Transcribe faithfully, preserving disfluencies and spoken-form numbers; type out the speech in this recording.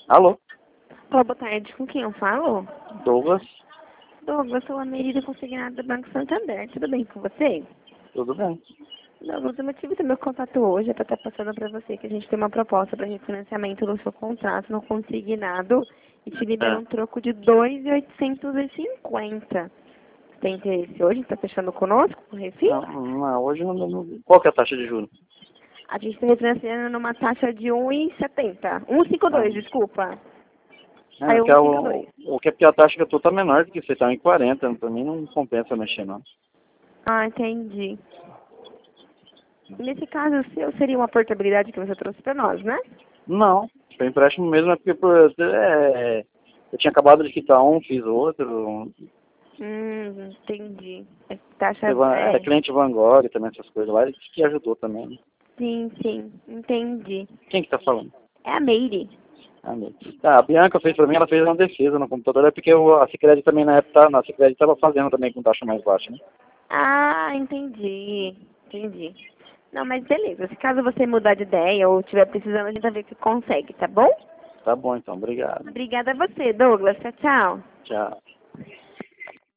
Alô, Olá, boa tarde. Com quem eu falo? Douglas, Douglas, sou a Merida Consignada do Banco Santander. Tudo bem com você? tudo bem? Douglas, o motivo do meu contato hoje é para estar passando para você que a gente tem uma proposta para refinanciamento do seu contrato no consignado e te libera É. um troco de dois mil oitocentos e cinquenta. Tem interesse hoje? Está fechando conosco, com o refis? Não, não, hoje não, não. Qual que é a taxa de juros? A gente está refinanciando numa taxa de um vírgula setenta. um vírgula cinquenta e dois, Ah, desculpa. é, Aí, que é o, um vírgula cinquenta e dois. o que é porque a taxa que eu tô tá menor do que você tá em quarenta, pra mim não compensa mexer não. Ah, entendi. Nesse caso, o seu seria uma portabilidade que você trouxe para nós, né? Não, foi empréstimo mesmo, é porque por, é, eu tinha acabado de quitar um, fiz outro, Hum, entendi. É taxa, teve uma- é é, cliente Van Gogh também, essas coisas lá, isso que ajudou também. Né? sim, sim, entendi. Quem que tá falando? É a Meire. Ah, meu. Ah, a Bianca fez pra mim, ela fez uma defesa no computador, é porque o- a Sicredi também na época, tá- na Sicredi tava fazendo também com taxa mais baixa, né? Ah, entendi, entendi. Não, mas beleza. Se caso você mudar de ideia ou estiver precisando, a gente vai ver o que consegue, tá bom? Tá bom então, obrigado. Obrigada a você, Douglas. Tchau, tchau. Tchau.